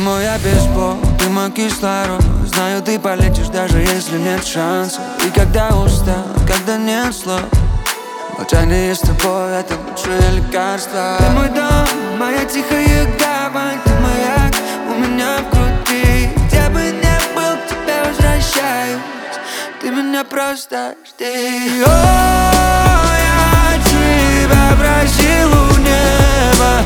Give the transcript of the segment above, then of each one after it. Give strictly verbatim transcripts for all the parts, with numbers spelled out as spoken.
мой обезбол, ты мой кислород. Знаю, ты полетишь, даже если нет шанса. И когда устал, когда нет слов, молчание с тобой — это лучшее лекарство. Ты мой дом, моя тихая гавань, ты маяк у меня в груди. Где бы ни был, к тебе возвращаюсь, ты меня просто жди. О, я тебя просил у неба,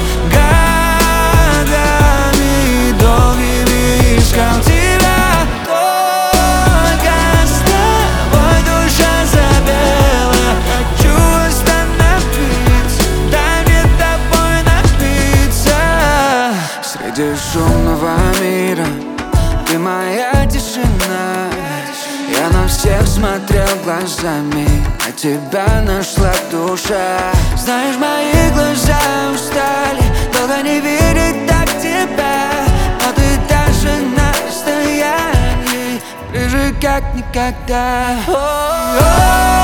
годами долгими искал тебя. Только с тобой душа забела. Хочу остановиться, дай мне тобой напиться. Среди шумного мира ты моя тишина. Я на всех смотрел глазами, а тебя нашла душа. Знаешь, мои глаза устали, долго не видеть так тебя. Но ты даже на расстоянии, ближе как никогда. О-о-о.